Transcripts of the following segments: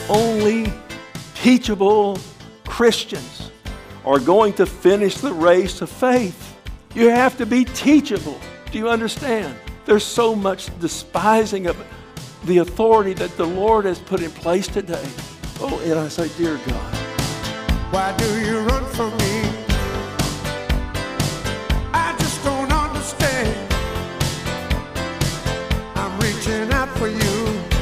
Only teachable Christians are going to finish the race of faith. You have to be teachable. Do you understand? There's so much despising of the authority that the Lord has put in place today. Oh, and I say, dear God, why do you run from me? I just don't understand. I'm reaching out for you.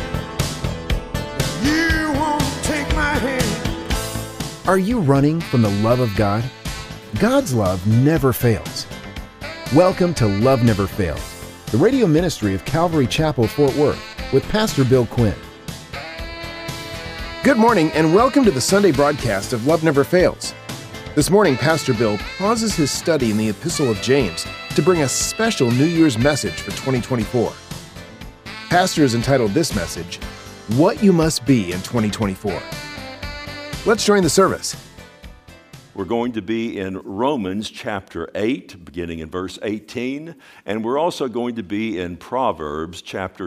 You won't take my hand. Are you running from the love of God? God's love never fails. Welcome to Love Never Fails, the radio ministry of Calvary Chapel, Fort Worth, with Pastor Bill Quinn. Good morning and welcome to the Sunday broadcast of Love Never Fails. This morning, Pastor Bill pauses his study in the Epistle of James to bring a special New Year's message for 2024. Pastor has entitled this message, What You Must Be in 2024. Let's join the service. we're going to be in Romans chapter 8, beginning in verse 18, and we're also going to be in Proverbs chapter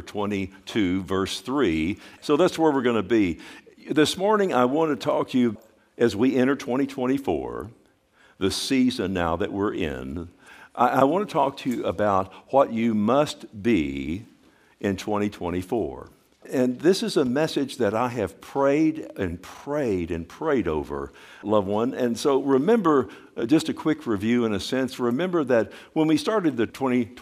22, verse 3. So that's where we're going to be. This morning, I want to talk to you as we enter 2024, the season now that we're in. I want to talk to you about what you must be in 2024. And this is a message that I have prayed and prayed and prayed over, loved one. And so remember, just a quick review in a sense, remember that when we started the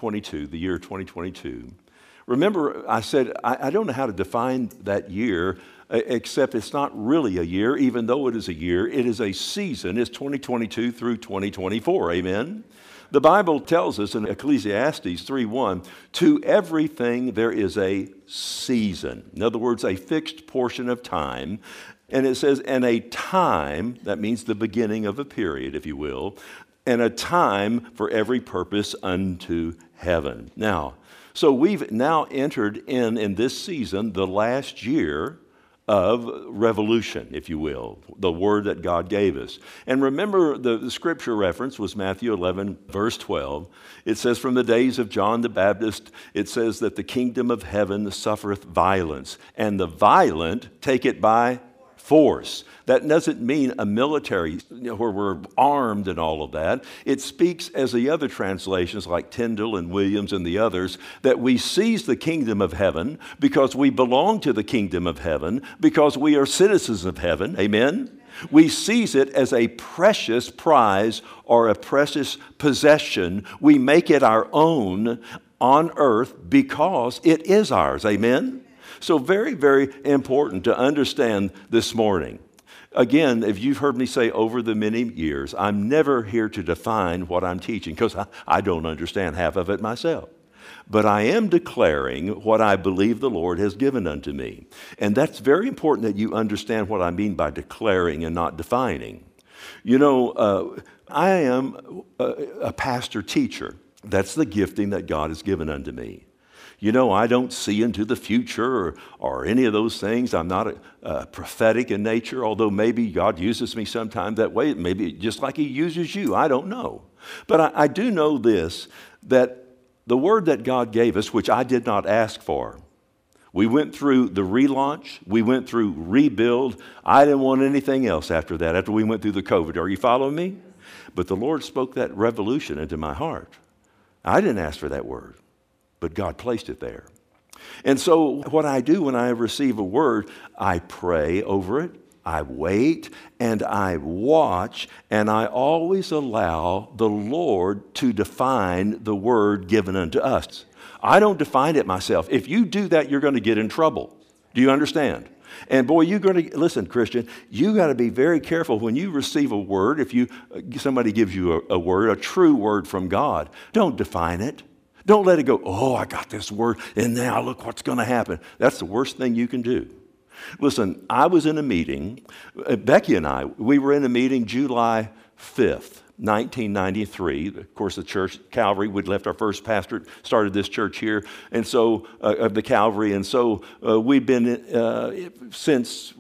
year 2022, remember I said, I don't know how to define that year, except it's not really a year, even though it is a year. It is a season. It's 2022 through 2024, amen? The Bible tells us in Ecclesiastes 3:1, to everything there is a season. In other words, a fixed portion of time. And it says, and a time, that means the beginning of a period, if you will, and a time for every purpose unto heaven. Now, so we've now entered in this season, the last year of revolution, if you will, the word that God gave us. And remember, the scripture reference was Matthew 11, verse 12. It says, from the days of John the Baptist, it says that the kingdom of heaven suffereth violence, and the violent take it by force. That doesn't mean a military, where we're armed and all of that. It speaks, as the other translations like Tyndale and Williams and the others, that we seize the kingdom of heaven because we belong to the kingdom of heaven, because we are citizens of heaven. Amen? We seize it as a precious prize or a precious possession. We make it our own on earth because it is ours. Amen? So very, very important to understand this morning. Again, if you've heard me say over the many years, I'm never here to define what I'm teaching because I don't understand half of it myself. But I am declaring what I believe the Lord has given unto me. And that's very important that you understand what I mean by declaring and not defining. You know, I am a pastor teacher. That's the gifting that God has given unto me. You know, I don't see into the future or any of those things. I'm not prophetic in nature, although maybe God uses me sometime that way, maybe just like He uses you. I don't know. But I do know this, that the word that God gave us, which I did not ask for, we went through the relaunch. We went through rebuild. I didn't want anything else after that, after we went through the COVID. Are you following me? But the Lord spoke that revolution into my heart. I didn't ask for that word, but God placed it there. And so what I do when I receive a word, I pray over it, I wait, and I watch, and I always allow the Lord to define the word given unto us. I don't define it myself. If you do that, you're going to get in trouble. Do you understand? And boy, you're going to, listen, Christian, you got to be very careful when you receive a word. If somebody gives you a word, a true word from God, don't define it. Don't let it go, oh, I got this word, and now look what's going to happen. That's the worst thing you can do. Listen, I was in a meeting, Becky and I, we were in a meeting July 5th, 1993. Of course, the church, Calvary, we'd left our first pastor, started this church here, and so, of the Calvary, and so we've been since,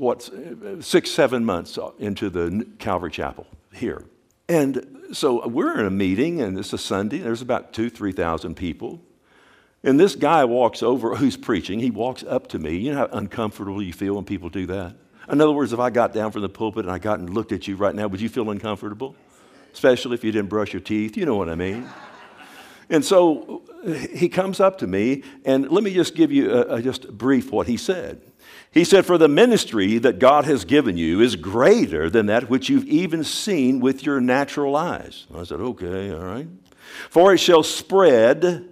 6-7 months into the Calvary Chapel here. And so we're in a meeting, and it's a Sunday. There's about 2,000-3,000 people. And this guy walks over, who's preaching. He walks up to me. You know how uncomfortable you feel when people do that? In other words, if I got down from the pulpit and I got and looked at you right now, would you feel uncomfortable? Especially if you didn't brush your teeth. You know what I mean? And so he comes up to me, and let me just give you just brief what he said. He said, for the ministry that God has given you is greater than that which you've even seen with your natural eyes. I said, okay, all right. For it shall spread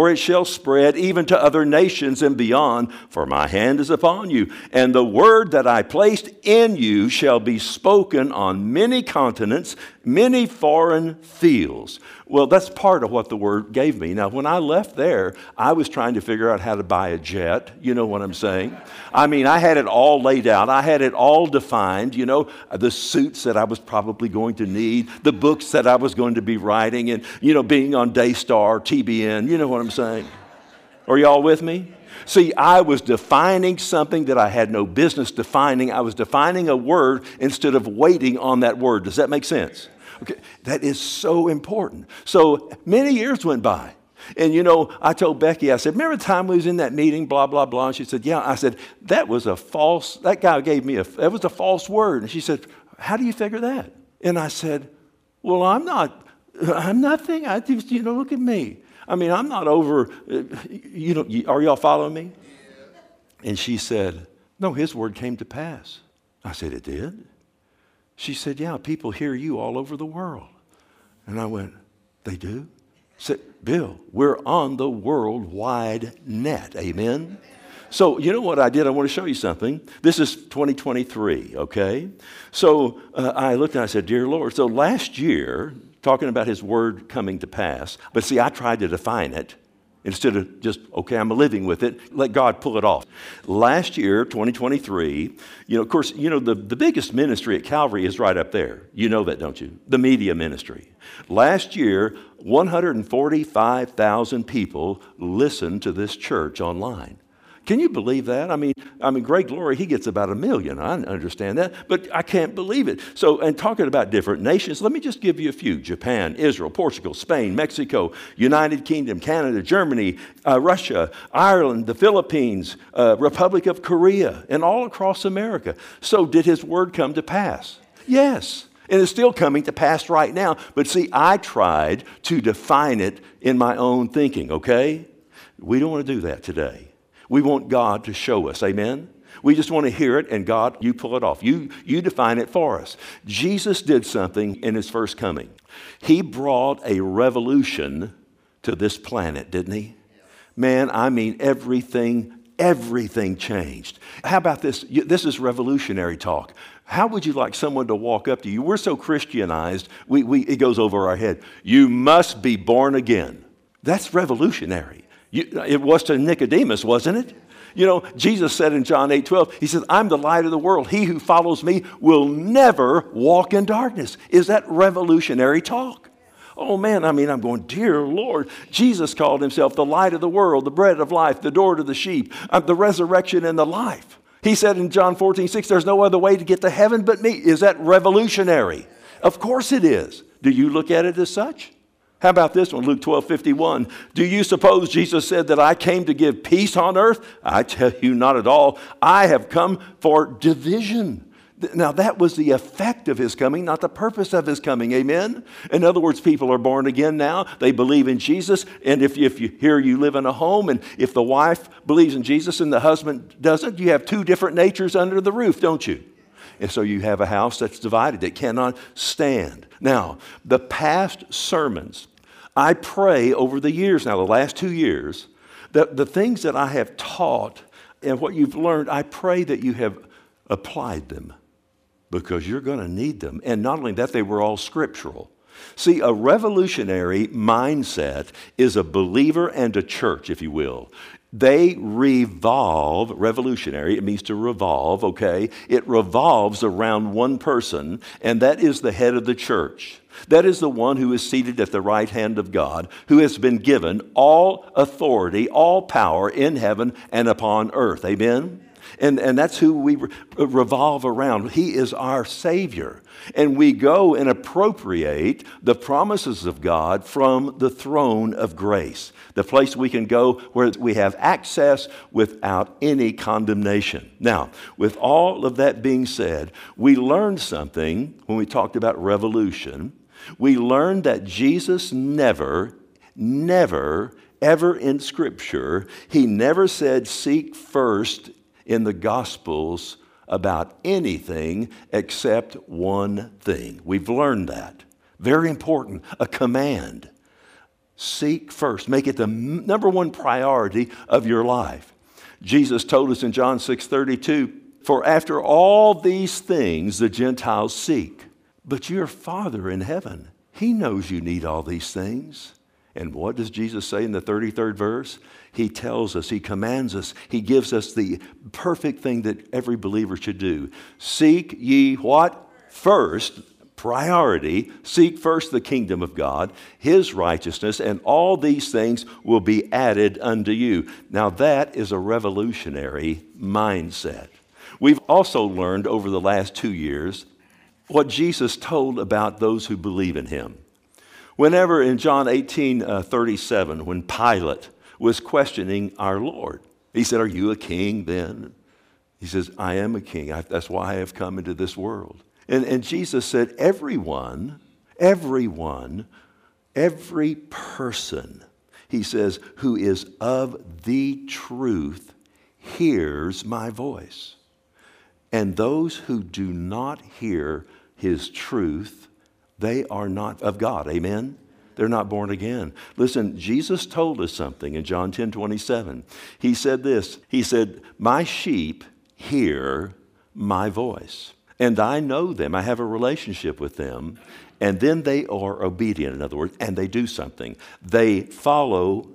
even to other nations and beyond, for my hand is upon you. And the word that I placed in you shall be spoken on many continents, many foreign fields. Well, that's part of what the word gave me. Now, when I left there, I was trying to figure out how to buy a jet. You know what I'm saying? I mean, I had it all laid out. I had it all defined, you know, the suits that I was probably going to need, the books that I was going to be writing, and, you know, being on Daystar, TBN. You know what I'm saying? Are y'all with me? See, I was defining something that I had no business defining. I was defining a word instead of waiting on that word. Does that make sense? Okay, that is so important. So many years went by. And, you know, I told Becky, I said, remember the time we was in that meeting, blah, blah, blah? And she said, yeah. I said, that guy gave me that was a false word. And she said, how do you figure that? And I said, well, I'm nothing. I just, you know, look at me. I mean, I'm not over, you know, are y'all following me? And she said, no, his word came to pass. I said, it did? She said, yeah, people hear you all over the world. And I went, they do? I said, Bill, we're on the worldwide net. Amen? So you know what I did? I want to show you something. This is 2023, okay? So I looked and I said, dear Lord, so last year, talking about his word coming to pass, but see, I tried to define it. Instead of just, okay, I'm living with it, let God pull it off. Last year, 2023, you know, of course, you know, the biggest ministry at Calvary is right up there. You know that, don't you? The media ministry. Last year, 145,000 people listened to this church online. Can you believe that? I mean, Greg Glory, he gets about 1 million. I understand that, but I can't believe it. So, and talking about different nations, let me just give you a few. Japan, Israel, Portugal, Spain, Mexico, United Kingdom, Canada, Germany, Russia, Ireland, the Philippines, Republic of Korea, and all across America. So did his word come to pass? Yes. And it's still coming to pass right now. But see, I tried to define it in my own thinking, okay? We don't want to do that today. We want God to show us, amen? We just want to hear it, and God, you pull it off. You define it for us. Jesus did something in his first coming. He brought a revolution to this planet, didn't he? Man, I mean, everything changed. How about this? This is revolutionary talk. How would you like someone to walk up to you? We're so Christianized, it goes over our head. You must be born again. That's revolutionary. It was to Nicodemus, wasn't it? You know, Jesus said in John 8:12, he says, I'm the light of the world. He who follows me will never walk in darkness. Is that revolutionary talk? Oh man, I mean, I'm going, dear Lord. Jesus called himself the light of the world, the bread of life, the door to the sheep, the resurrection and the life. He said in John 14:6, there's no other way to get to heaven but me. Is that revolutionary? Of course it is. Do you look at it as such? How about this one, Luke 12:51? Do you suppose Jesus said that I came to give peace on earth? I tell you, not at all. I have come for division. Now, that was the effect of his coming, not the purpose of his coming. Amen? In other words, people are born again now. They believe in Jesus. And if you live in a home, and if the wife believes in Jesus and the husband doesn't, you have two different natures under the roof, don't you? And so you have a house that's divided, that cannot stand. Now, the past sermons, I pray over the years now, the last 2 years, that the things that I have taught and what you've learned, I pray that you have applied them, because you're going to need them. And not only that, they were all scriptural. See, a revolutionary mindset is a believer and a church, if you will. They revolve, revolutionary, it means to revolve, okay? It revolves around one person, and that is the head of the church. That is the one who is seated at the right hand of God, who has been given all authority, all power in heaven and upon earth. Amen? And that's who we revolve around. He is our Savior. And we go and appropriate the promises of God from the throne of grace, the place we can go where we have access without any condemnation. Now, with all of that being said, we learned something when we talked about revolution. We learned that Jesus never, ever in Scripture, he never said, seek first in the Gospels about anything except one thing. We've learned that. Very important, a command. Seek first. Make it the number one priority of your life. Jesus told us in John 6:32, for after all these things the Gentiles seek, but your Father in heaven, he knows you need all these things. And what does Jesus say in the 33rd verse? He tells us, he commands us, he gives us the perfect thing that every believer should do. Seek ye what? First, priority. Seek first the kingdom of God, his righteousness, and all these things will be added unto you. Now that is a revolutionary mindset. We've also learned over the last 2 years what Jesus told about those who believe in him. Whenever in John 18:37, when Pilate was questioning our Lord, he said, are you a king then? He says, I am a king. That's why I have come into this world. And Jesus said, every person, he says, who is of the truth hears my voice. And those who do not hear his truth, they are not of God. Amen? They're not born again. Listen, Jesus told us something in John 10:27. He said this. He said, my sheep hear my voice, and I know them. I have a relationship with them, and then they are obedient, in other words, and they do something. They follow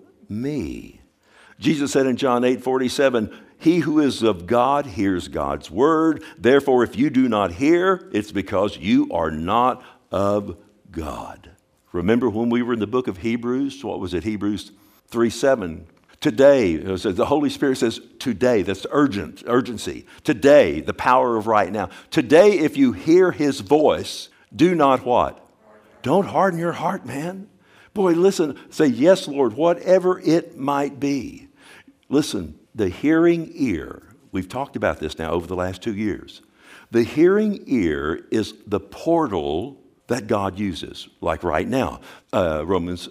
me. Jesus said in John 8:47, he who is of God hears God's word. Therefore, if you do not hear, it's because you are not of God. Remember when we were in the book of Hebrews? What was it? Hebrews 3:7. Today, the Holy Spirit says today. That's urgency. Today, the power of right now. Today, if you hear his voice, do not what? Don't harden your heart, man. Boy, listen, say, yes, Lord, whatever it might be. Listen, the hearing ear, we've talked about this now over the last 2 years. The hearing ear is the portal that God uses, like right now. Romans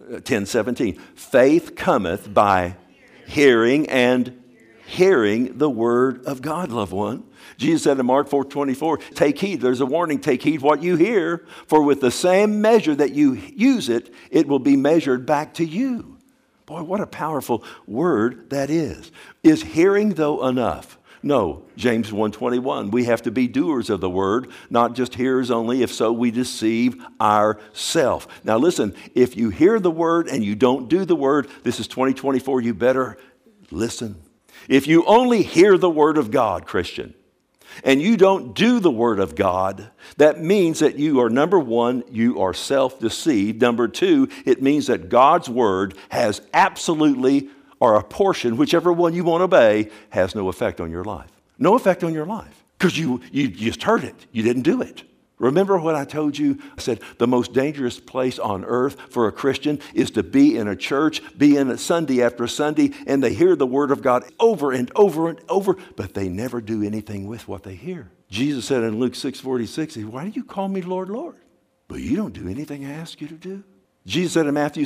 10:17. Faith cometh by hearing, and hearing the word of God, loved one. Jesus said in Mark 4:24, take heed, there's a warning, take heed what you hear, for with the same measure that you use it, it will be measured back to you. Boy, what a powerful word that is. Is hearing, though, enough? No, James 1:21, we have to be doers of the word, not just hearers only. If so, we deceive ourselves. Now listen, if you hear the word and you don't do the word, this is 2024, you better listen. If you only hear the word of God, Christian, and you don't do the word of God, that means that you are, number one, you are self-deceived. Number two, it means that God's word has absolutely, or a portion, whichever one you want to obey, has no effect on your life. No effect on your life. Because you just heard it. You didn't do it. Remember what I told you? I said the most dangerous place on earth for a Christian is to be in a church, be in a Sunday after Sunday, and they hear the word of God over and over and over, but they never do anything with what they hear. Jesus said in Luke 6:46, why do you call me Lord, Lord? But you don't do anything I ask you to do. Jesus said in Matthew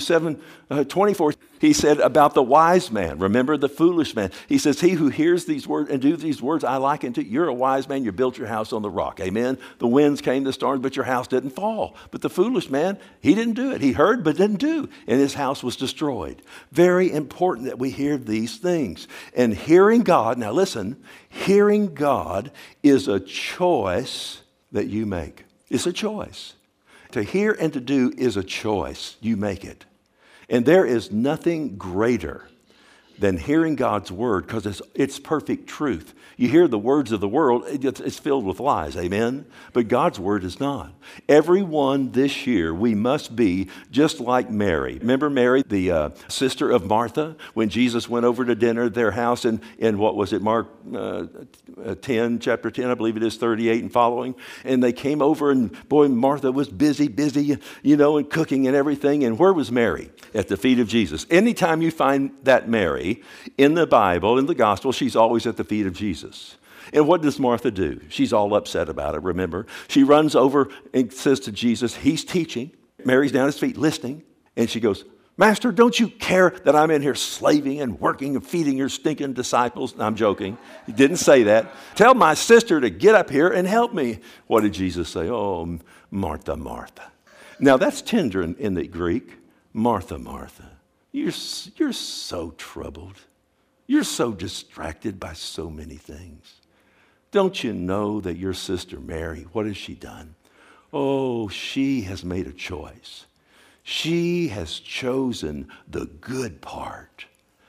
7:24, he said about the wise man, remember the foolish man. He says, he who hears these words and do these words I liken to, you're a wise man, you built your house on the rock. Amen. The winds came, the storms, but your house didn't fall. But the foolish man, he didn't do it. He heard, but didn't do. And his house was destroyed. Very important that we hear these things. And hearing God, now listen, hearing God is a choice that you make. It's a choice. To hear and to do is a choice. You make it. And there is nothing greater than hearing God's word because it's perfect truth. You hear the words of the world, it's filled with lies, amen? But God's word is not. Everyone this year, we must be just like Mary. Remember Mary, the sister of Martha, when Jesus went over to dinner at their house in what was it, Mark 10, chapter 10, I believe it is, 38 and following. And they came over and boy, Martha was busy, and cooking and everything. And where was Mary? At the feet of Jesus. Anytime you find that Mary in the Bible, in the gospel, she's always at the feet of Jesus. And what does Martha do? She's all upset about it, remember? She runs over and says to Jesus, he's teaching. Mary's down at his feet listening. And she goes, Master, don't you care that I'm in here slaving and working and feeding your stinking disciples? I'm joking. He didn't say that. Tell my sister to get up here and help me. What did Jesus say? Oh, Martha, Martha. Now that's tender in the Greek. Martha, Martha, you're so troubled. You're so distracted by so many things. Don't you know that your sister Mary, what has she done? Oh, she has made a choice. She has chosen the good part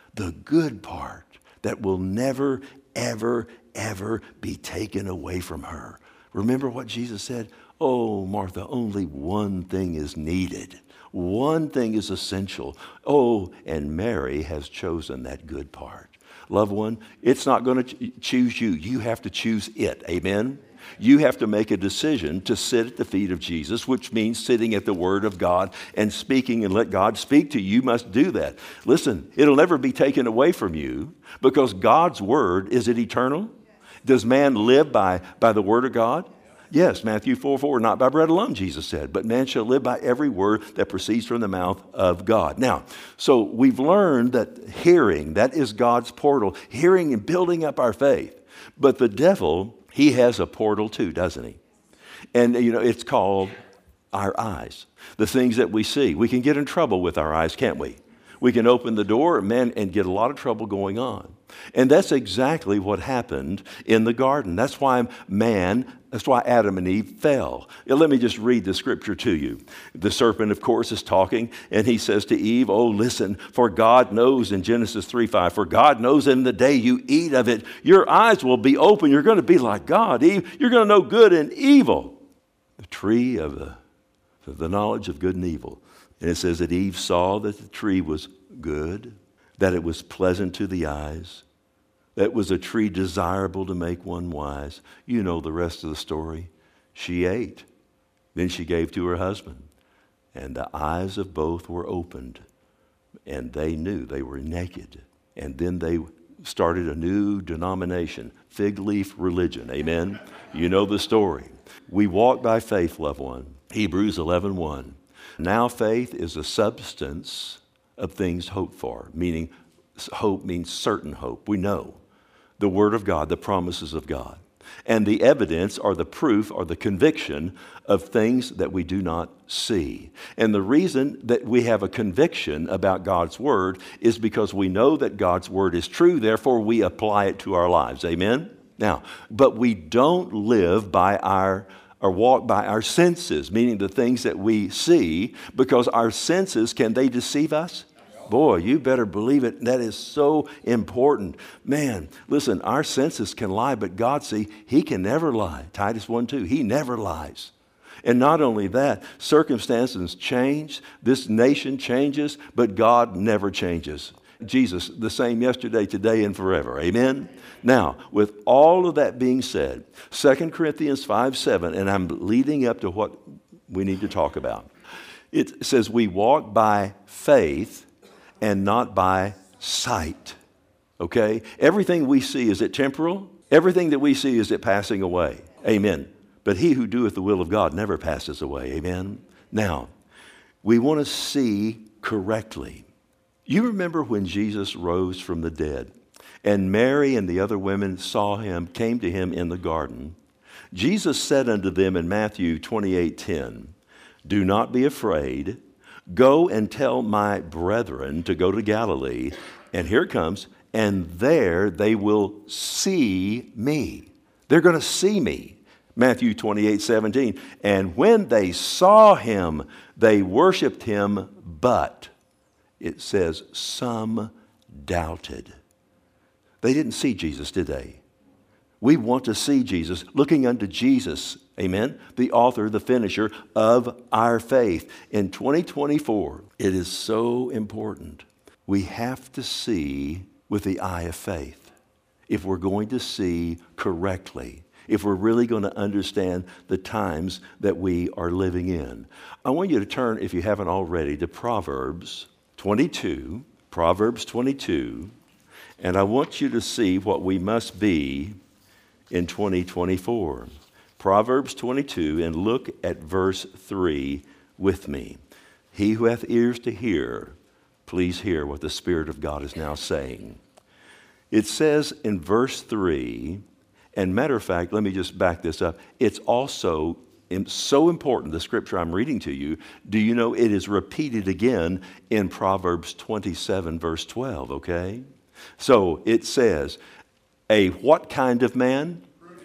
that will never, ever, ever be taken away from her. Remember what Jesus said? Oh, Martha, only one thing is needed. One thing is essential. Oh, and Mary has chosen that good part. Loved one, it's not going to choose you. You have to choose it. Amen? You have to make a decision to sit at the feet of Jesus, which means sitting at the Word of God and speaking and let God speak to you. You must do that. Listen, it'll never be taken away from you because God's Word, is it eternal? Does man live by the Word of God? Yes, Matthew 4:4, not by bread alone, Jesus said, but man shall live by every word that proceeds from the mouth of God. Now, so we've learned that hearing, that is God's portal, hearing and building up our faith. But the devil, he has a portal too, doesn't he? And, it's called our eyes, the things that we see. We can get in trouble with our eyes, can't we? We can open the door, and get a lot of trouble going on. And that's exactly what happened in the garden. That's why Adam and Eve fell. Let me just read the scripture to you. The serpent, of course, is talking, and he says to Eve, oh, listen, for God knows in Genesis 3:5, for God knows in the day you eat of it, your eyes will be open. You're going to be like God. Eve, you're going to know good and evil. The tree of the knowledge of good and evil. And it says that Eve saw that the tree was good, that it was pleasant to the eyes, that it was a tree desirable to make one wise. You know the rest of the story. She ate. Then she gave to her husband. And the eyes of both were opened. And they knew they were naked. And then they started a new denomination, fig leaf religion. Amen? You know the story. We walk by faith, loved one. Hebrews 11:1. Now faith is a substance of things hoped for, meaning hope means certain hope. We know the Word of God, the promises of God. And the evidence or the proof or the conviction of things that we do not see. And the reason that we have a conviction about God's Word is because we know that God's Word is true, therefore we apply it to our lives. Amen? Now, but we don't live by or walk by our senses, meaning the things that we see, because our senses, can they deceive us? Boy, you better believe it. That is so important. Man, listen, our senses can lie, but God, see, He can never lie. Titus 1:2, He never lies. And not only that, circumstances change, this nation changes, but God never changes. Jesus, the same yesterday, today, and forever. Amen? Now, with all of that being said, 2 Corinthians 5:7, and I'm leading up to what we need to talk about. It says we walk by faith and not by sight. Okay? Everything we see, is it temporal? Everything that we see, is it passing away? Amen. But he who doeth the will of God never passes away. Amen? Now, we want to see correctly. You remember when Jesus rose from the dead and Mary and the other women saw him, came to him in the garden. Jesus said unto them in Matthew 28:10, do not be afraid. Go and tell my brethren to go to Galilee. And here it comes. And there they will see me. They're going to see me. Matthew 28:17. And when they saw him, they worshiped him, but it says some doubted. They didn't see Jesus, did they? We want to see Jesus, looking unto Jesus, amen, the author, the finisher of our faith. In 2024, it is so important. We have to see with the eye of faith if we're going to see correctly, if we're really going to understand the times that we are living in. I want you to turn, if you haven't already, to Proverbs 22, and I want you to see what we must be in 2024. Proverbs 22, and look at verse 3 with me. He who hath ears to hear, please hear what the Spirit of God is now saying. It says in verse 3, and matter of fact, let me just back this up. It's also so important, the scripture I'm reading to you. Do you know it is repeated again in Proverbs 27, verse 12, okay? So it says, a what kind of man?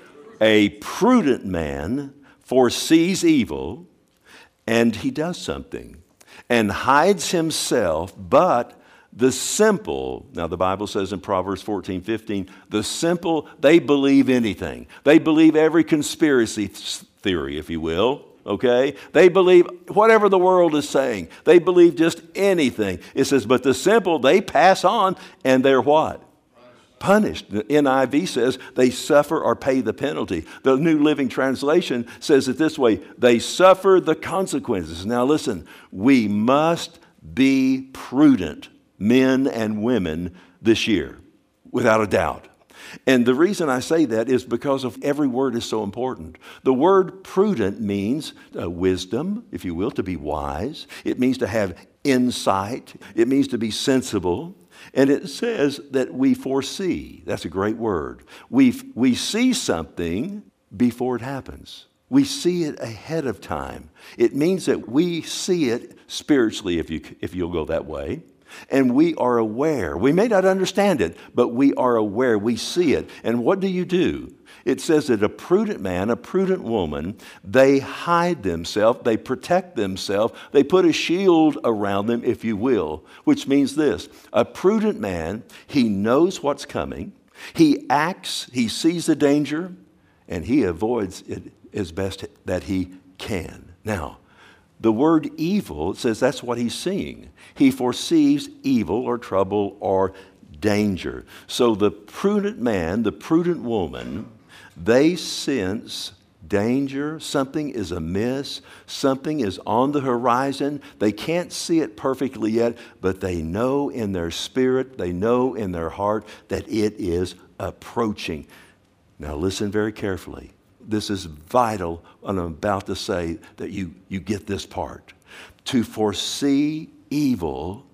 A prudent man foresees evil, and he does something, and hides himself, but the simple, now the Bible says in Proverbs 14:15, the simple, they believe anything. They believe every conspiracy theory, if you will, okay? They believe whatever the world is saying. They believe just anything. It says, but the simple, they pass on, and they're what? Punished. The NIV says they suffer or pay the penalty. The New Living Translation says it this way, they suffer the consequences. Now listen, we must be prudent, men and women, this year, without a doubt. And the reason I say that is because of every word is so important. The word prudent means wisdom, if you will, to be wise. It means to have insight. It means to be sensible. And it says that we foresee. That's a great word. We see something before it happens. We see it ahead of time. It means that we see it spiritually, if you'll go that way. And we are aware. We may not understand it, but we are aware. We see it. And what do? It says that a prudent man, a prudent woman, they hide themselves, they protect themselves, they put a shield around them, if you will, which means this. A prudent man, he knows what's coming, he acts, he sees the danger, and he avoids it as best that he can. Now, the word evil, it says that's what he's seeing. He foresees evil or trouble or danger. So the prudent man, the prudent woman, they sense danger, something is amiss, something is on the horizon. They can't see it perfectly yet, but they know in their spirit, they know in their heart that it is approaching. Now listen very carefully. This is vital, and I'm about to say that you get this part. To foresee evil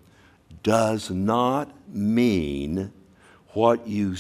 does not mean what you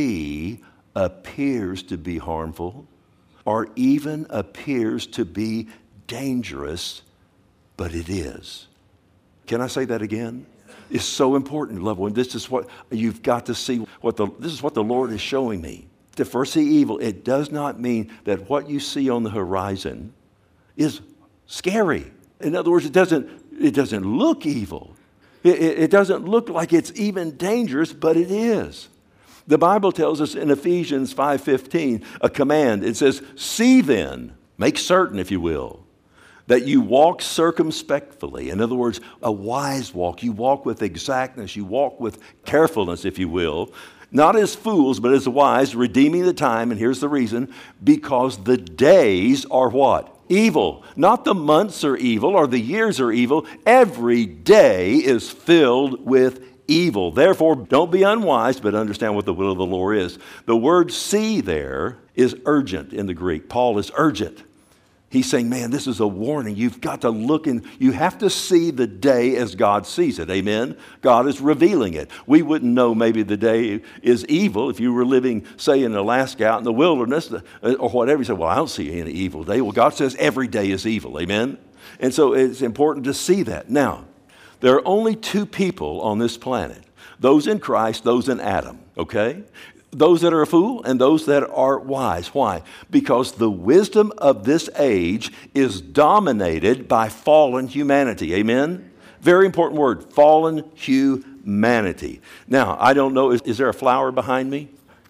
see appears to be harmful or even appears to be dangerous, but it is. Can I say that again? It's so important, loved one. This is what you've got to see. This is what the Lord is showing me. To foresee evil, it does not mean that what you see on the horizon is scary. In other words, it doesn't look evil. It doesn't look like it's even dangerous, but it is. The Bible tells us in Ephesians 5:15, a command. It says, see then, make certain, if you will, that you walk circumspectly. In other words, a wise walk. You walk with exactness. You walk with carefulness, if you will. Not as fools, but as wise, redeeming the time. And here's the reason. Because the days are what? Evil. Not the months are evil or the years are evil. Every day is filled with evil. Therefore, don't be unwise, but understand what the will of the Lord is. The word see there is urgent in the Greek. Paul is urgent. He's saying, man, this is a warning. You've got to look and you have to see the day as God sees it. Amen? God is revealing it. We wouldn't know maybe the day is evil if you were living, say, in Alaska out in the wilderness or whatever. You say, well, I don't see any evil day. Well, God says every day is evil. Amen? And so it's important to see that. Now, there are only two people on this planet, those in Christ, those in Adam, okay? Those that are a fool and those that are wise. Why? Because the wisdom of this age is dominated by fallen humanity. Amen? Very important word, fallen humanity. humanity. Now, I don't know, is there a flower behind me?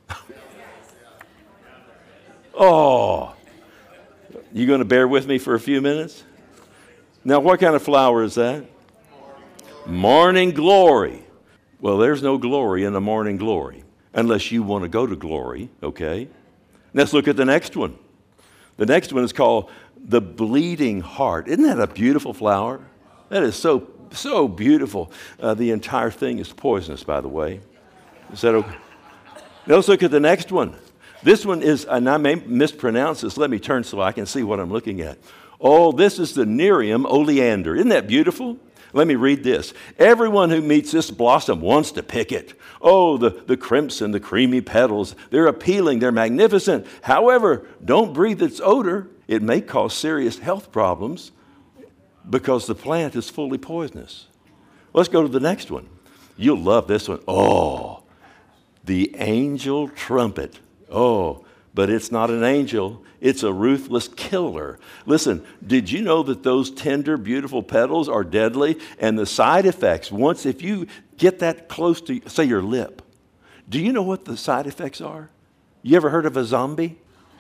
Oh, you going to bear with me for a few minutes? Now, what kind of flower is that? Morning glory. Well, there's no glory in the morning glory unless you want to go to glory, okay? Let's look at the next one. The next one is called the bleeding heart. Isn't that a beautiful flower? That is so beautiful. The entire thing is poisonous, by the way. Is that okay? Now let's look at the next one. This one is, and I may mispronounce this. Let me turn so I can see what I'm looking at. Oh, this is the Nerium oleander. Isn't that beautiful? Let me read this. Everyone who meets this blossom wants to pick it. Oh, the crimson, the creamy petals. They're appealing. They're magnificent. However, don't breathe its odor. It may cause serious health problems because the plant is fully poisonous. Let's go to the next one. You'll love this one. Oh, the angel trumpet. Oh, but it's not an angel. It's a ruthless killer. Listen, did you know that those tender, beautiful petals are deadly? And the side effects, if you get that close to, say, your lip, do you know what the side effects are? You ever heard of a zombie?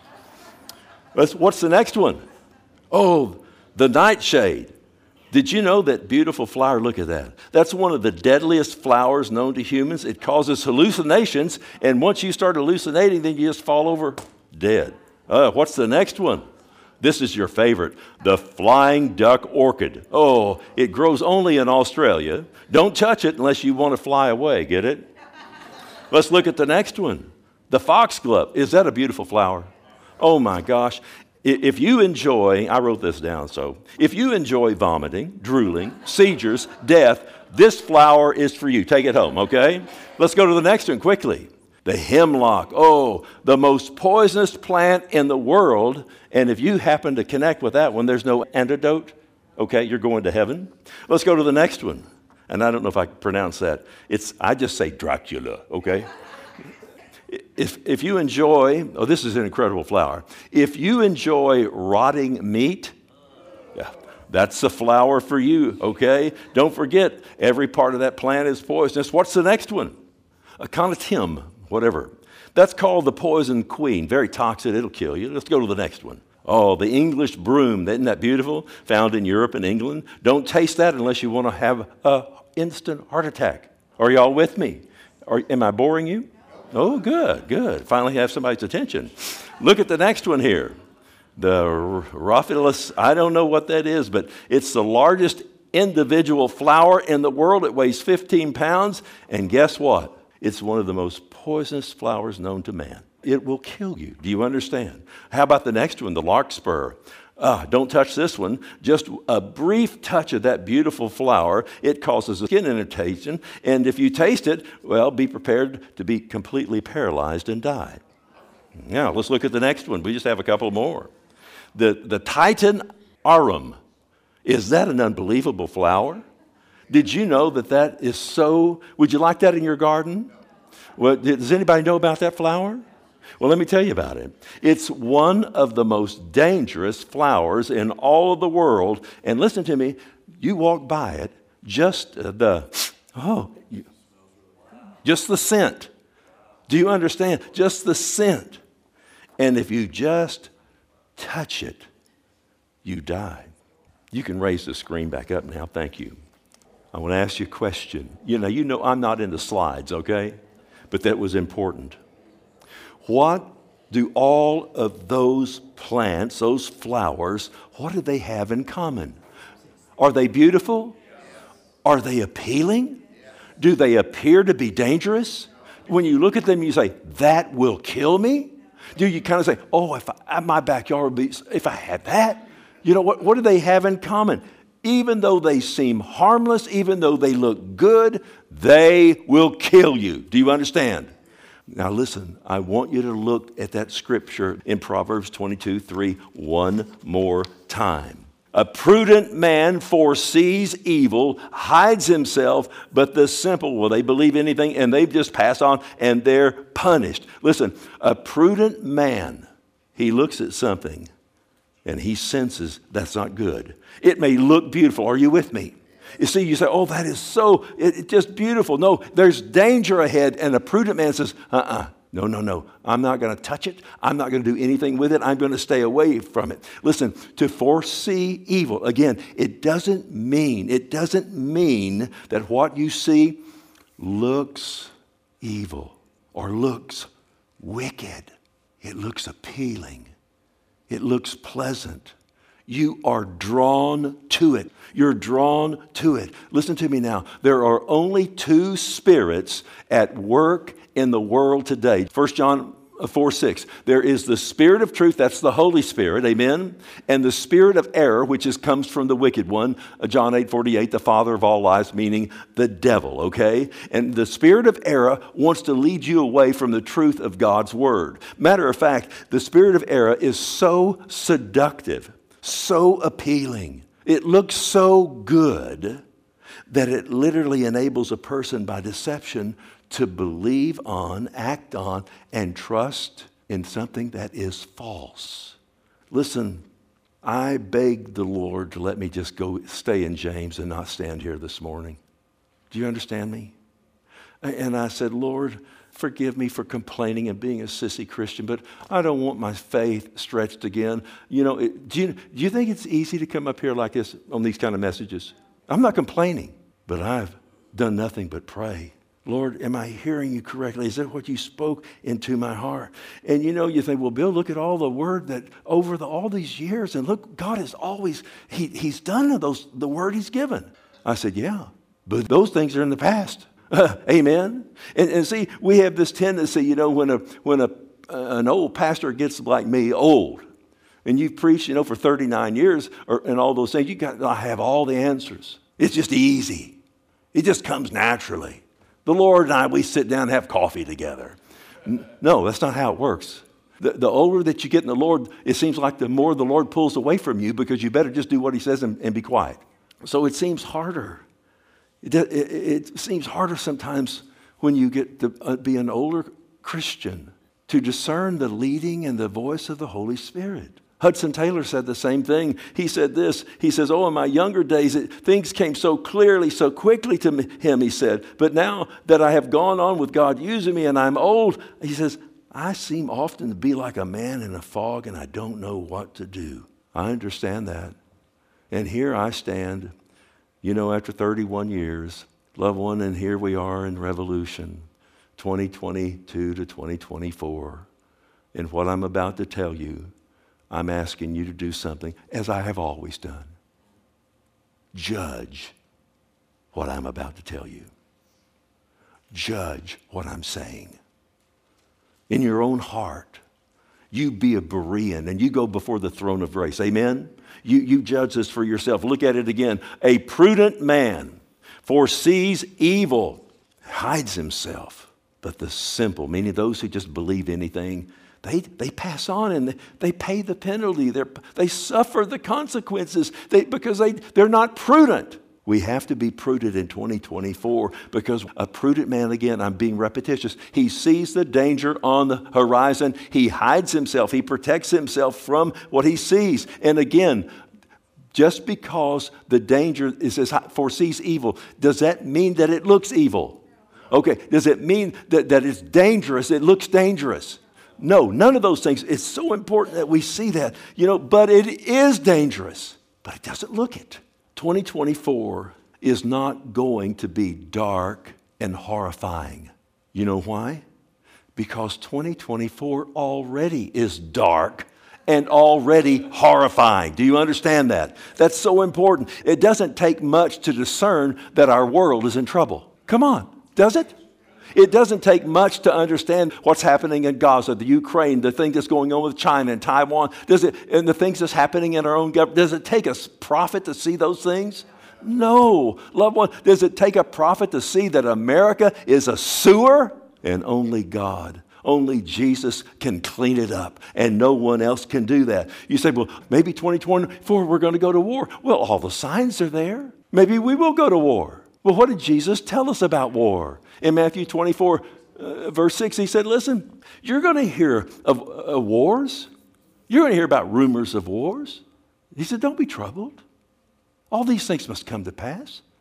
What's the next one? Oh, the nightshade. Did you know that beautiful flower? Look at that. That's one of the deadliest flowers known to humans. It causes hallucinations, and once you start hallucinating, then you just fall over dead. What's the next one? This is your favorite, the flying duck orchid. Oh, it grows only in Australia. Don't touch it unless you want to fly away. Get it? Let's look at the next one, the foxglove. Is that a beautiful flower? Oh, my gosh. If you enjoy, I wrote this down, so if you enjoy vomiting, drooling, seizures, death, this flower is for you. Take it home, okay? Let's go to the next one quickly. The hemlock. Oh, the most poisonous plant in the world. And if you happen to connect with that one, there's no antidote. Okay, you're going to heaven. Let's go to the next one. And I don't know if I can pronounce that. I just say Dracula, okay? If you enjoy, this is an incredible flower. If you enjoy rotting meat, yeah, that's the flower for you, okay? Don't forget, every part of that plant is poisonous. What's the next one? A conatim, whatever. That's called the poison queen. Very toxic, it'll kill you. Let's go to the next one. Oh, the English broom. Isn't that beautiful? Found in Europe and England. Don't taste that unless you want to have an instant heart attack. Are y'all with me? Am I boring you? Oh, good. Finally have somebody's attention. Look at the next one here. The Rhopalus, I don't know what that is, but it's the largest individual flower in the world. It weighs 15 pounds. And guess what? It's one of the most poisonous flowers known to man. It will kill you. Do you understand? How about the next one, the larkspur? Don't touch this one. Just a brief touch of that beautiful flower, it causes a skin irritation. And if you taste it, well, be prepared to be completely paralyzed and die. Now, let's look at the next one. We just have a couple more. The Titan arum. Is that an unbelievable flower? Did you know that is so? Would you like that in your garden? Well, does anybody know about that flower? Well, let me tell you about it. It's one of the most dangerous flowers in all of the world. And listen to me, you walk by it, just the scent. Do you understand? Just the scent. And if you just touch it, you die. You can raise the screen back up now. Thank you. I want to ask you a question. You know I'm not into slides, okay? But that was important. What do all of those plants, those flowers, what do they have in common? Are they beautiful? Are they appealing? Do they appear to be dangerous? When you look at them, you say, that will kill me? Do you kind of say, my backyard would be, if I had that? You know, what do they have in common? Even though they seem harmless, even though they look good, they will kill you. Do you understand? Now listen, I want you to look at that scripture in Proverbs 22:3 one more time. A prudent man foresees evil, hides himself, but the simple, well, they believe anything and they just pass on and they're punished. Listen, a prudent man, he looks at something and he senses that's not good. It may look beautiful. Are you with me? You see, you say, oh, that is so, it's just beautiful. No, there's danger ahead. And a prudent man says, no. I'm not going to touch it. I'm not going to do anything with it. I'm going to stay away from it. Listen, to foresee evil, again, it doesn't mean that what you see looks evil or looks wicked. It looks appealing. It looks pleasant. You are drawn to it. You're drawn to it. Listen to me now. There are only two spirits at work in the world today. 1 John 4:6. There is the spirit of truth, that's the Holy Spirit, amen? And the spirit of error, which comes from the wicked one, John 8:48, the father of all lies, meaning the devil, okay? And the spirit of error wants to lead you away from the truth of God's word. Matter of fact, the spirit of error is so seductive, so appealing. It looks so good that it literally enables a person by deception to believe on, act on, and trust in something that is false. Listen, I begged the Lord to let me just go stay in James and not stand here this morning. Do you understand me? And I said, Lord, forgive me for complaining and being a sissy Christian, but I don't want my faith stretched again. You know, do you think it's easy to come up here like this on these kind of messages? I'm not complaining, but I've done nothing but pray. Lord, am I hearing you correctly? Is that what you spoke into my heart? And you know, you think, well, Bill, look at all the word that over all these years, and look, God has always, He's done the word He's given. I said, yeah, but those things are in the past. Amen. And see, we have this tendency, you know, when an old pastor gets like me old, and you've preached, you know, for 39 years and all those things, I have all the answers. It's just easy. It just comes naturally. The Lord and I, we sit down and have coffee together. No, that's not how it works. The older that you get in the Lord, it seems like the more the Lord pulls away from you because you better just do what He says and be quiet. So it seems harder. It seems harder sometimes when you get to be an older Christian to discern the leading and the voice of the Holy Spirit. Hudson Taylor said the same thing. He said this. He says, oh, in my younger days, things came so clearly, so quickly to him, he said. But now that I have gone on with God using me and I'm old, he says, I seem often to be like a man in a fog and I don't know what to do. I understand that. And here I stand, you know, after 31 years, loved one, and here we are in Revolution, 2022 to 2024. And what I'm about to tell you, I'm asking you to do something, as I have always done. Judge what I'm about to tell you. Judge what I'm saying. In your own heart, you be a Berean and you go before the throne of grace. Amen? You judge this for yourself. Look at it again. A prudent man foresees evil, hides himself. But the simple, meaning those who just believe anything, they pass on and they pay the penalty. They suffer the consequences because they're not prudent. We have to be prudent in 2024 because a prudent man, again, I'm being repetitious, he sees the danger on the horizon. He hides himself. He protects himself from what he sees. And again, just because the danger foresees evil, does that mean that it looks evil? Okay, does it mean that it's dangerous? It looks dangerous? No, none of those things. It's so important that we see that, you know, but it is dangerous, but it doesn't look it. 2024 is not going to be dark and horrifying. You know why? Because 2024 already is dark and already horrifying. Do you understand that? That's so important. It doesn't take much to discern that our world is in trouble. Come on, does it? It doesn't take much to understand what's happening in Gaza, the Ukraine, the thing that's going on with China and Taiwan. And the things that's happening in our own government. Does it take a prophet to see those things? No. Loved one, does it take a prophet to see that America is a sewer? And only God, only Jesus can clean it up. And no one else can do that. You say, well, maybe 2024 we're going to go to war. Well, all the signs are there. Maybe we will go to war. Well, what did Jesus tell us about war? In Matthew 24, verse 6, he said, listen, you're going to hear of wars. You're going to hear about rumors of wars. He said, don't be troubled. All these things must come to pass.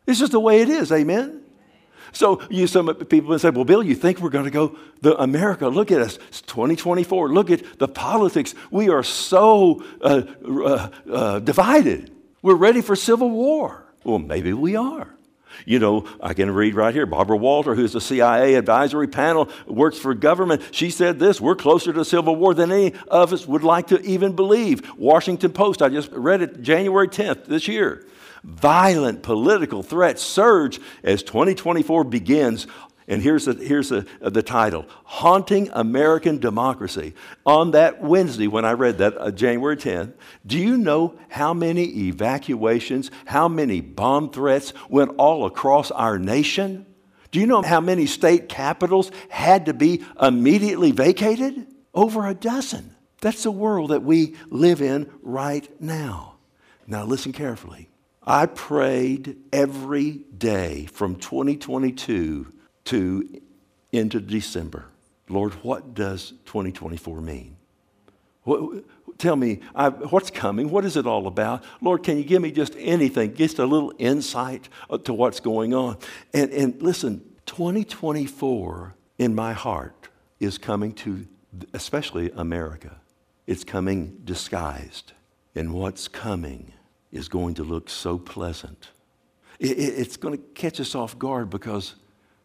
It's just the way it is, amen? So some people say, well, Bill, you think we're going to go, America, look at us, it's 2024, look at the politics. We are so divided. We're ready for civil war. Well, maybe we are. You know, I can read right here, Barbara Walter, who's the CIA advisory panel, works for government. She said this, we're closer to civil war than any of us would like to even believe. Washington Post, I just read it January 10th this year. Violent political threats surge as 2024 begins. And here's the title, Haunting American Democracy. On that Wednesday, when I read that, January 10th, do you know how many evacuations, how many bomb threats went all across our nation? Do you know how many state capitals had to be immediately vacated? Over a dozen. That's the world that we live in right now. Now listen carefully. I prayed every day from 2022 to into December. Lord, what does 2024 mean? Tell me, what's coming? What is it all about? Lord, can you give me just anything, just a little insight to what's going on? And listen, 2024 in my heart is coming to, especially America. It's coming disguised. And what's coming is going to look so pleasant. It's going to catch us off guard because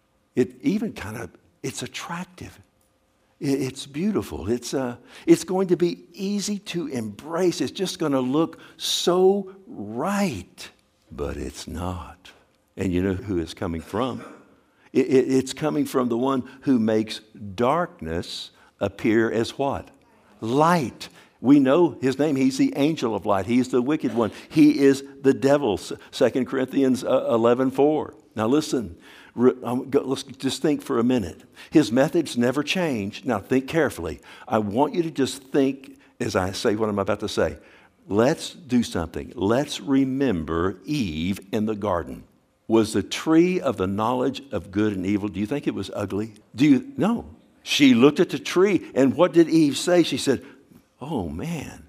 it's attractive. It's beautiful. It's going to be easy to embrace. It's just going to look so right, but it's not. And you know who it's coming from? It's coming from the one who makes darkness appear as what? Light. We know his name. He's the angel of light. He's the wicked one. He is the devil, 2 Corinthians 11:4. Now listen, let's just think for a minute. His methods never change. Now think carefully. I want you to just think as I say what I'm about to say. Let's do something. Let's remember Eve in the garden. Was the tree of the knowledge of good and evil, do you think it was ugly? No. She looked at the tree, and what did Eve say? She said, oh, man,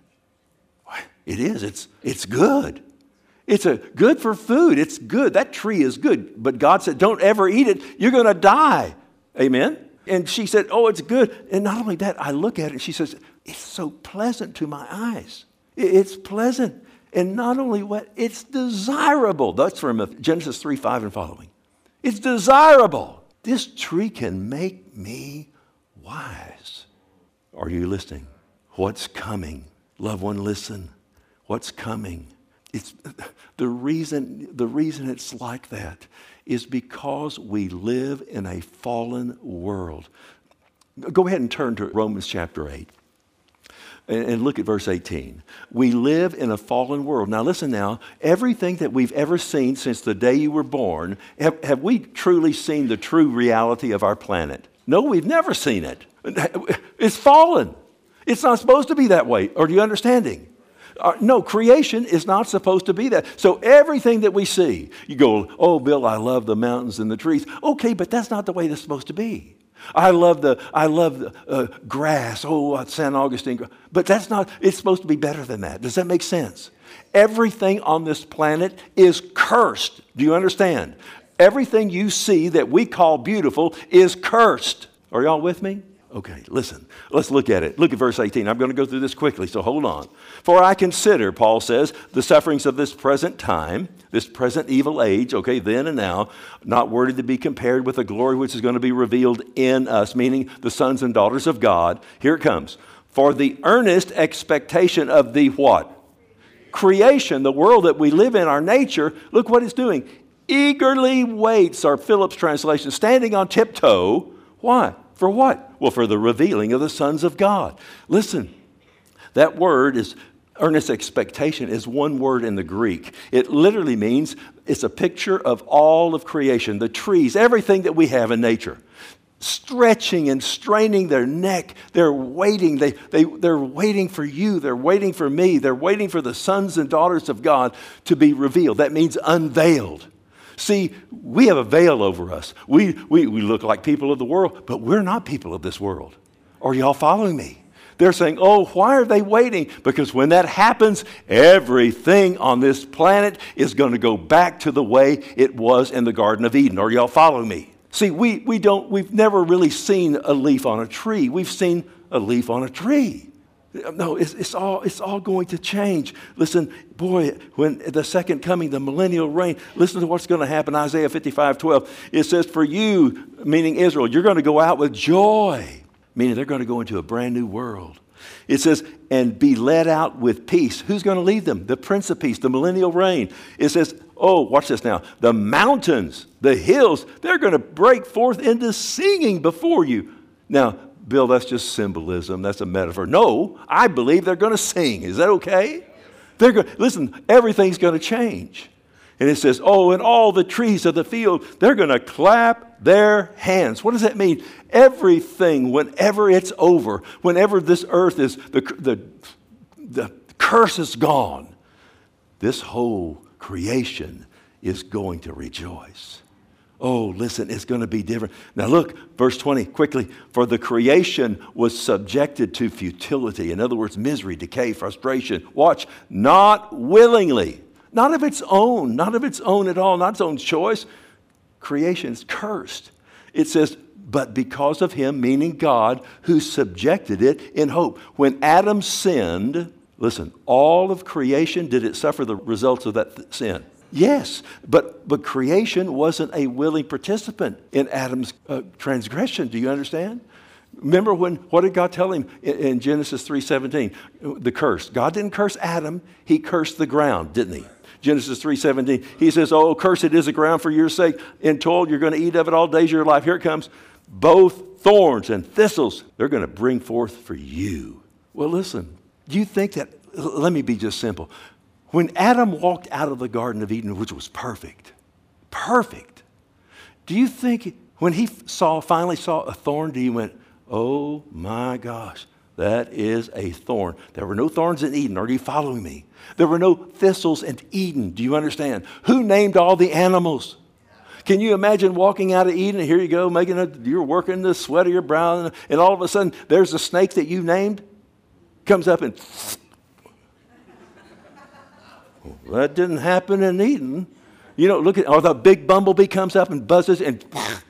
it is. It's good. It's good for food. It's good. That tree is good. But God said, don't ever eat it. You're going to die. Amen? And she said, oh, it's good. And not only that, I look at it and she says, it's so pleasant to my eyes. It's pleasant. And not only what, it's desirable. That's from Genesis 3:5 and following. It's desirable. This tree can make me wise. Are you listening? What's coming? Loved one, listen. What's coming? It's the reason it's like that is because we live in a fallen world. Go ahead and turn to Romans chapter 8 and look at verse 18. We live in a fallen world. Now listen now, everything that we've ever seen since the day you were born, have we truly seen the true reality of our planet? No, we've never seen it. It's fallen. It's not supposed to be that way. Are you understanding? No, creation is not supposed to be that. So everything that we see, you go, oh, Bill, I love the mountains and the trees. Okay, but that's not the way it's supposed to be. I love the grass. Oh, San Augustine. But that's not, it's supposed to be better than that. Does that make sense? Everything on this planet is cursed. Do you understand? Everything you see that we call beautiful is cursed. Are y'all with me? Okay, listen. Let's look at it. Look at verse 18. I'm going to go through this quickly, so hold on. For I consider, Paul says, the sufferings of this present time, this present evil age, okay, then and now, not worthy to be compared with the glory which is going to be revealed in us, meaning the sons and daughters of God. Here it comes. For the earnest expectation of the what? Creation, the world that we live in, our nature, look what it's doing. Eagerly waits, our Phillips translation, standing on tiptoe. Why? For what? Well, for the revealing of the sons of God. Listen, that word is earnest expectation is one word in the Greek. It literally means it's a picture of all of creation, the trees, everything that we have in nature. Stretching and straining their neck. They're waiting. They're waiting for you. They're waiting for me. They're waiting for the sons and daughters of God to be revealed. That means unveiled. See, we have a veil over us. We look like people of the world, but we're not people of this world. Are y'all following me? They're saying, oh, why are they waiting? Because when that happens, everything on this planet is going to go back to the way it was in the Garden of Eden. Are y'all following me? See, we've never really seen a leaf on a tree. We've seen a leaf on a tree. No, it's all going to change. Listen, boy, when the second coming, the millennial reign, listen to what's going to happen. Isaiah 55:12. It says, for you, meaning Israel, you're going to go out with joy, meaning they're going to go into a brand new world. It says, and be led out with peace. Who's going to lead them? The Prince of Peace, the millennial reign. It says, oh, watch this now. The mountains, the hills, they're going to break forth into singing before you. Now, Bill, that's just symbolism. That's a metaphor. No, I believe they're going to sing. Is that okay? Listen, everything's going to change. And it says, oh, and all the trees of the field, they're going to clap their hands. What does that mean? Everything, whenever it's over, whenever this earth is, the curse is gone, this whole creation is going to rejoice. Oh, listen, it's going to be different. Now look, verse 20, quickly. For the creation was subjected to futility. In other words, misery, decay, frustration. Watch, not willingly. Not of its own at all, not its own choice. Creation is cursed. It says, but because of him, meaning God, who subjected it in hope. When Adam sinned, listen, all of creation, did it suffer the results of that sin? Yes, but creation wasn't a willing participant in Adam's transgression. Do you understand? Remember what did God tell him in Genesis 3:17? The curse. God didn't curse Adam. He cursed the ground, didn't he? Genesis 3:17. He says, oh, cursed is the ground for your sake. In toil, you're going to eat of it all days of your life. Here it comes. Both thorns and thistles, they're going to bring forth for you. Well, listen, do you think that, let me be just simple. When Adam walked out of the Garden of Eden, which was perfect, do you think when he finally saw a thorn, he went, oh my gosh, that is a thorn. There were no thorns in Eden. Are you following me? There were no thistles in Eden. Do you understand? Who named all the animals? Can you imagine walking out of Eden, and here you go, you're working the sweat of your brow, and all of a sudden, there's a snake that you named, comes up and... Well, that didn't happen in Eden. You know, or the big bumblebee comes up and buzzes, and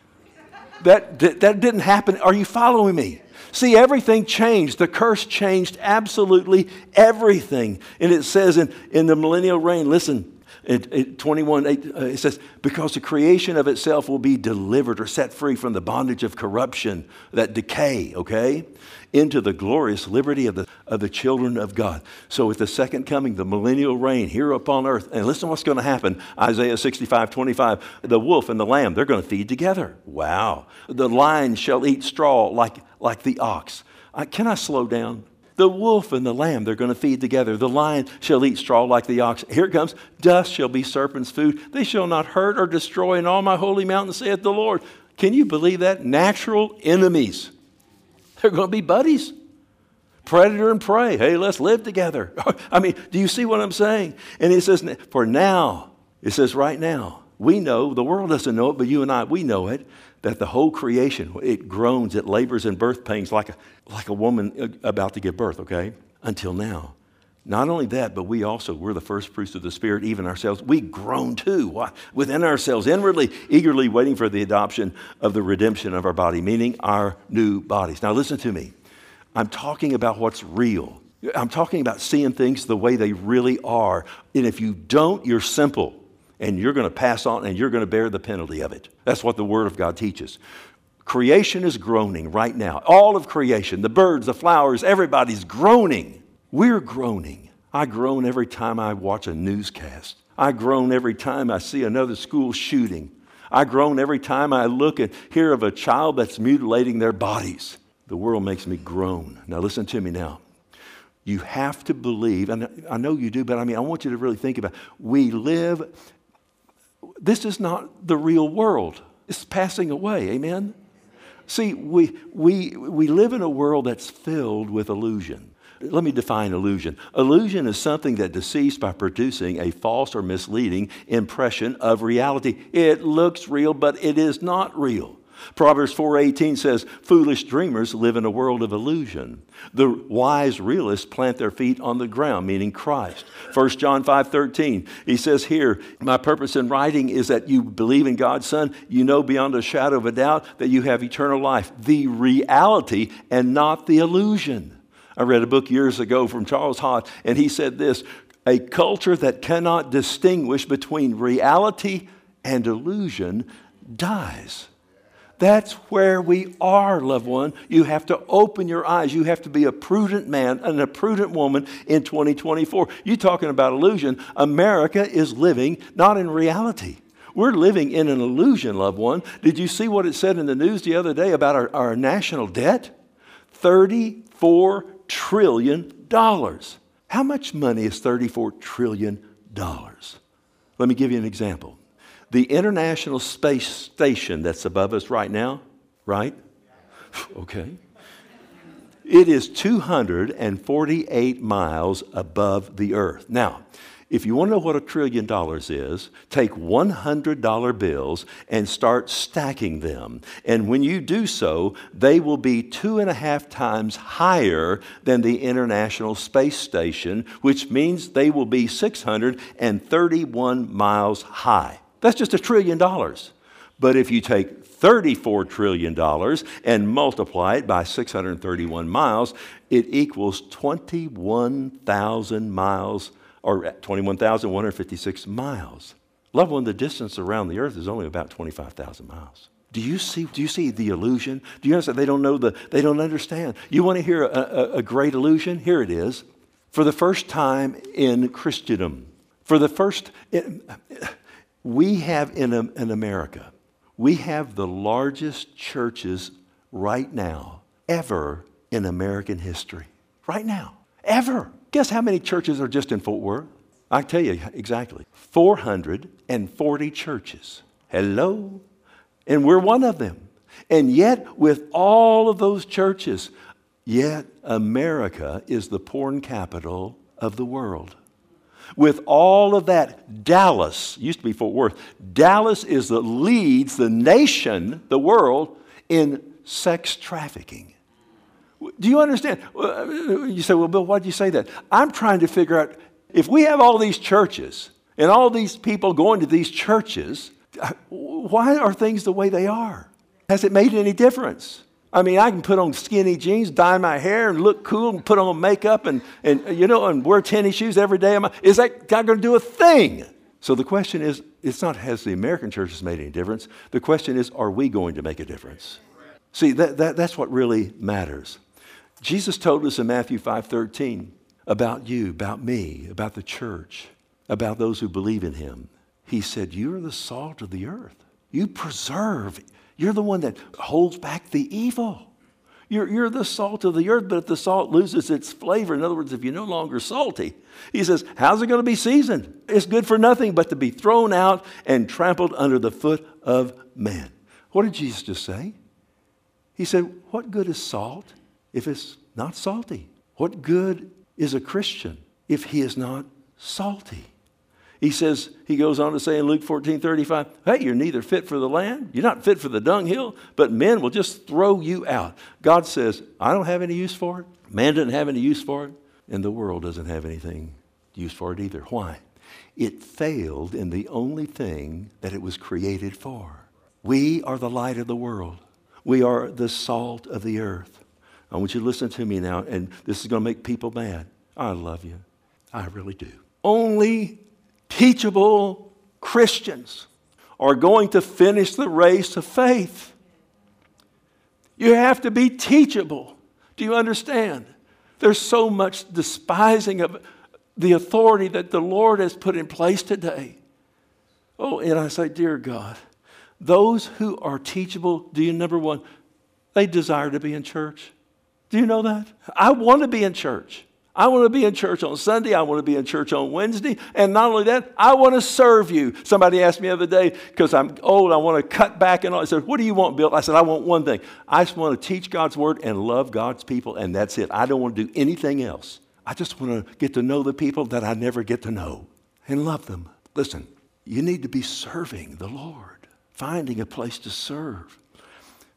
that didn't happen. Are you following me? See, everything changed. The curse changed absolutely everything. And it says in the millennial reign, listen, 21:8, it says, because the creation of itself will be delivered or set free from the bondage of corruption, that decay, okay, into the glorious liberty of the children of God. So with the second coming, the millennial reign here upon earth, and listen what's going to happen. Isaiah 65:25, the wolf and the lamb, they're going to feed together. Wow. The lion shall eat straw like the ox. Can I slow down? The wolf and the lamb, they're going to feed together. The lion shall eat straw like the ox. Here it comes. Dust shall be serpents' food. They shall not hurt or destroy in all my holy mountain, saith the Lord. Can you believe that? Natural enemies. They're going to be buddies. Predator and prey. Hey, let's live together. I mean, do you see what I'm saying? And it says, for now, it says right now, we know, the world doesn't know it, but you and I, we know it, that the whole creation, it groans, it labors in birth pains like a woman about to give birth, okay? Until now. Not only that, but we're the first fruits of the Spirit, even ourselves. We groan too, within ourselves, inwardly, eagerly waiting for the adoption of the redemption of our body, meaning our new bodies. Now listen to me. I'm talking about what's real. I'm talking about seeing things the way they really are. And if you don't, you're simple. And you're going to pass on and you're going to bear the penalty of it. That's what the Word of God teaches. Creation is groaning right now. All of creation, the birds, the flowers, everybody's groaning. We're groaning. I groan every time I watch a newscast. I groan every time I see another school shooting. I groan every time I look and hear of a child that's mutilating their bodies. The world makes me groan. Now listen to me now. You have to believe, and I know you do, but I want you to really think about it. This is not the real world. It's passing away, amen? See, we live in a world that's filled with illusion. Let me define illusion. Illusion is something that deceives by producing a false or misleading impression of reality. It looks real, but it is not real. Proverbs 4:18 says, foolish dreamers live in a world of illusion. The wise realists plant their feet on the ground, meaning Christ. 1 John 5:13, he says here, my purpose in writing is that you believe in God's Son. You know beyond a shadow of a doubt that you have eternal life, the reality and not the illusion. I read a book years ago from Charles Hott, and he said this, a culture that cannot distinguish between reality and illusion dies. That's where we are, loved one. You have to open your eyes. You have to be a prudent man and a prudent woman in 2024. You're talking about illusion. America is living not in reality. We're living in an illusion, loved one. Did you see what it said in the news the other day about our national debt? $34 trillion. How much money is $34 trillion? Let me give you an example. The International Space Station that's above us right now, right? Okay. It is 248 miles above the earth. Now, if you want to know what $1 trillion is, take $100 bills and start stacking them. And when you do so, they will be 2.5 times higher than the International Space Station, which means they will be 631 miles high. That's just $1 trillion. But if you take $34 trillion and multiply it by 631 miles, it equals 21,000 miles, or 21,156 miles. Loved one, the distance around the earth is only about 25,000 miles. Do you see the illusion? Do you understand? They don't understand. You want to hear a great illusion? Here it is. For the first time in Christendom, we have in America, we have the largest churches right now, ever in American history. Right now, ever. Guess how many churches are just in Fort Worth? I can tell you exactly. 440 churches. Hello? And we're one of them. And yet, with all of those churches, yet America is the porn capital of the world. With all of that, Dallas, used to be Fort Worth, Dallas leads the nation, the world, in sex trafficking. Do you understand? You say, well, Bill, why did you say that? I'm trying to figure out, if we have all these churches and all these people going to these churches, why are things the way they are? Has it made any difference? I mean, I can put on skinny jeans, dye my hair, and look cool, and put on makeup, and wear tennis shoes every day. Is that going to do a thing? So the question is, it's not has the American churches made any difference. The question is, are we going to make a difference? See, that's what really matters. Jesus told us in Matthew 5:13 about you, about me, about the church, about those who believe in him. He said, you're the salt of the earth. You preserve. You're the one that holds back the evil. You're the salt of the earth, but if the salt loses its flavor, in other words, if you're no longer salty, he says, how's it going to be seasoned? It's good for nothing but to be thrown out and trampled under the foot of man. What did Jesus just say? He said, what good is salt if it's not salty? What good is a Christian if he is not salty? He goes on to say in Luke 14:35, hey, you're neither fit for the land, you're not fit for the dunghill, but men will just throw you out. God says, I don't have any use for it. Man doesn't have any use for it. And the world doesn't have anything use for it either. Why? It failed in the only thing that it was created for. We are the light of the world. We are the salt of the earth. I want you to listen to me now, and this is going to make people mad. I love you. I really do. Only teachable Christians are going to finish the race of faith. You have to be teachable. Do you understand? There's so much despising of the authority that the Lord has put in place today. Oh, and I say, dear God, those who are teachable, number one, they desire to be in church. Do you know that? I want to be in church. I want to be in church on Sunday. I want to be in church on Wednesday. And not only that, I want to serve you. Somebody asked me the other day, because I'm old, I want to cut back and all. I said, what do you want, Bill? I said, I want one thing. I just want to teach God's word and love God's people, and that's it. I don't want to do anything else. I just want to get to know the people that I never get to know and love them. Listen, you need to be serving the Lord, finding a place to serve.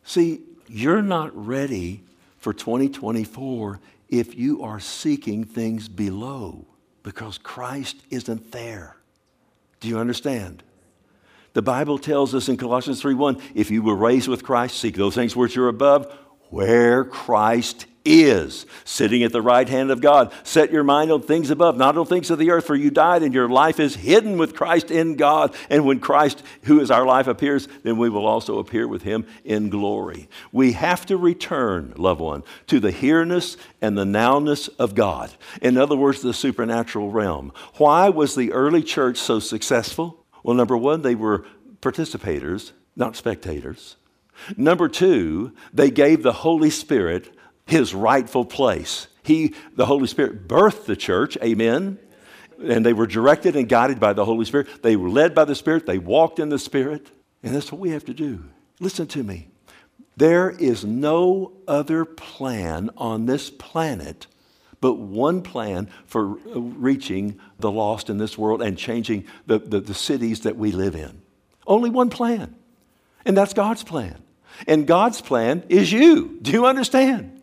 See, you're not ready for 2024 if you are seeking things below, because Christ isn't there. Do you understand? The Bible tells us in Colossians 3:1, if you were raised with Christ, seek those things which are above, where Christ is, sitting at the right hand of God. Set your mind on things above, not on things of the earth, for you died and your life is hidden with Christ in God. And when Christ, who is our life, appears, then we will also appear with him in glory. We have to return, loved one, to the here-ness and the now-ness of God. In other words, the supernatural realm. Why was the early church so successful? Well, number one, they were participators, not spectators. Number two, they gave the Holy Spirit his rightful place. The Holy Spirit birthed the church, amen? And they were directed and guided by the Holy Spirit. They were led by the Spirit. They walked in the Spirit. And that's what we have to do. Listen to me. There is no other plan on this planet but one plan for reaching the lost in this world and changing the cities that we live in. Only one plan. And that's God's plan. And God's plan is you. Do you understand?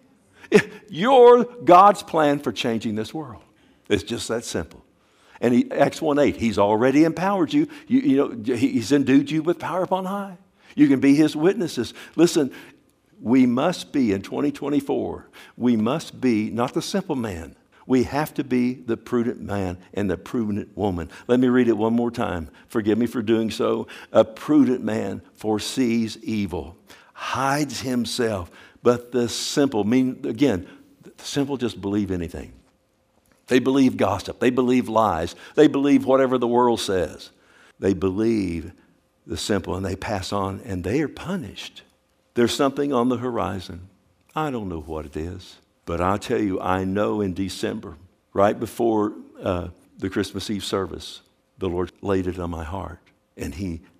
You're God's plan for changing this world. It's just that simple. And Acts 1:8, he's already empowered you. He's endued you with power upon high. You can be his witnesses. Listen, we must be in 2024, we must be not the simple man. We have to be the prudent man and the prudent woman. Let me read it one more time. Forgive me for doing so. A prudent man foresees evil, hides himself. But the simple, the simple just believe anything. They believe gossip. They believe lies. They believe whatever the world says. They believe the simple and they pass on and they are punished. There's something on the horizon. I don't know what it is. But I'll tell you, I know in December, right before the Christmas Eve service, the Lord laid it on my heart. And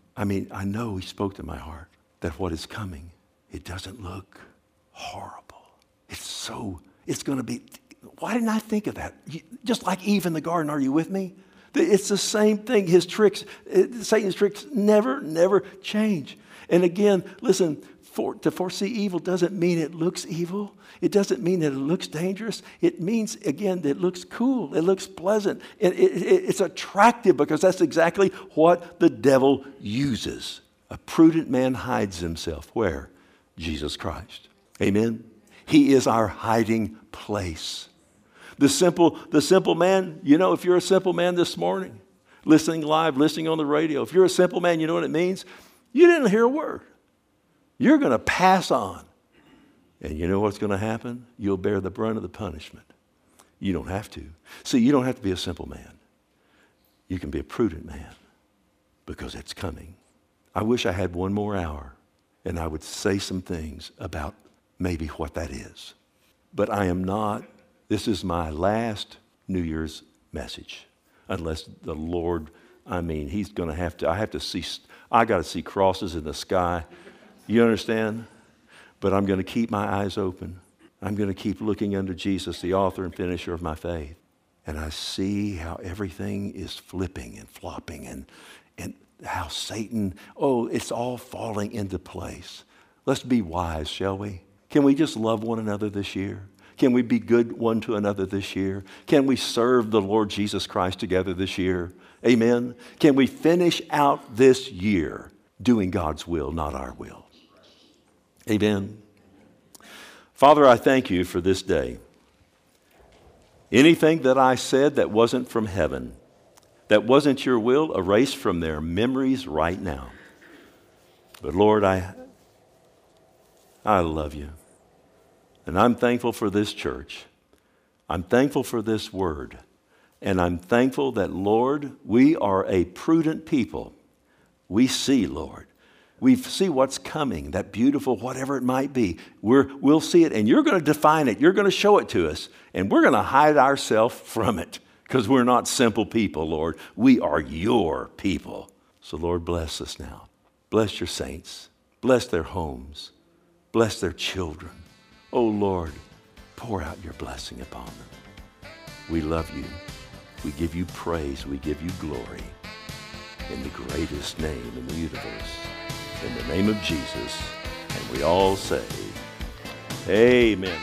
I know he spoke to my heart that what is coming, it doesn't look horrible. It's going to be, why didn't I think of that? Just like Eve in the garden, are you with me? It's the same thing. His tricks, Satan's tricks never change. And again, listen, to foresee evil doesn't mean it looks evil. It doesn't mean that it looks dangerous. It means, again, that it looks cool. It looks pleasant. It's attractive because that's exactly what the devil uses. A prudent man hides himself. Where? Jesus Christ. Amen? He is our hiding place. The simple man, if you're a simple man this morning, listening live, listening on the radio, if you're a simple man, you know what it means? You didn't hear a word. You're going to pass on. And you know what's going to happen? You'll bear the brunt of the punishment. You don't have to. See, you don't have to be a simple man. You can be a prudent man because it's coming. I wish I had one more hour and I would say some things about maybe what that is. But I am not. This is my last New Year's message. Unless the Lord, he's going to have to, I got to see crosses in the sky. You understand? But I'm going to keep my eyes open. I'm going to keep looking unto Jesus, the author and finisher of my faith. And I see how everything is flipping and flopping and how Satan, it's all falling into place. Let's be wise, shall we? Can we just love one another this year? Can we be good one to another this year? Can we serve the Lord Jesus Christ together this year? Amen? Can we finish out this year doing God's will, not our will? Amen. Father, I thank you for this day. Anything that I said that wasn't from heaven, that wasn't your will, erase from their memories right now. But Lord, I love you. And I'm thankful for this church. I'm thankful for this word. And I'm thankful that, Lord, we are a prudent people. We see, Lord. We see what's coming, that beautiful whatever it might be. We'll see it, and you're going to define it. You're going to show it to us, and we're going to hide ourselves from it because we're not simple people, Lord. We are your people. So, Lord, bless us now. Bless your saints. Bless their homes. Bless their children. Oh, Lord, pour out your blessing upon them. We love you. We give you praise. We give you glory. In the greatest name in the universe. In the name of Jesus, And we all say, amen.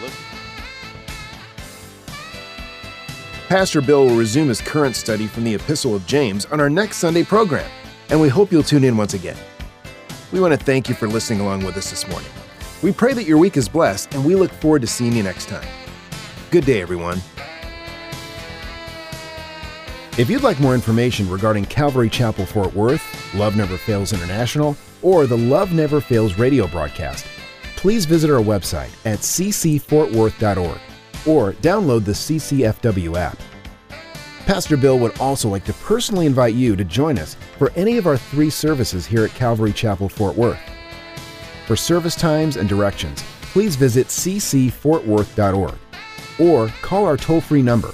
Pastor Bill will resume his current study from the Epistle of James on our next Sunday program, and we hope you'll tune in once again. We want to thank you for listening along with us this morning. We pray that your week is blessed, and we look forward to seeing you next time. Good day, everyone. If you'd like more information regarding Calvary Chapel Fort Worth, Love Never Fails International, or the Love Never Fails radio broadcast, please visit our website at ccfortworth.org or download the CCFW app. Pastor Bill would also like to personally invite you to join us for any of our 3 services here at Calvary Chapel Fort Worth. For service times and directions, please visit ccfortworth.org or call our toll-free number,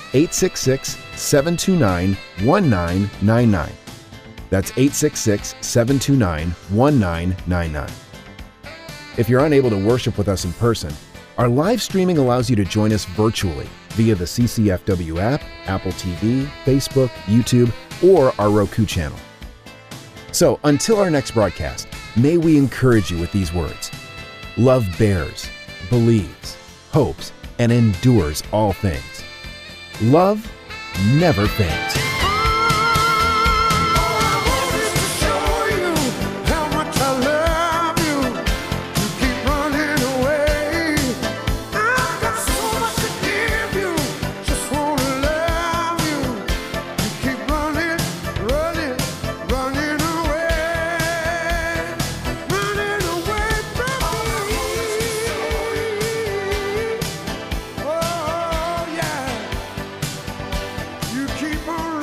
866-729-1999. That's 866-729-1999. If you're unable to worship with us in person, our live streaming allows you to join us virtually via the CCFW app, Apple TV, Facebook, YouTube, or our Roku channel. So until our next broadcast, may we encourage you with these words. Love bears, believes, hopes, and endures all things. Love never fails. Keep on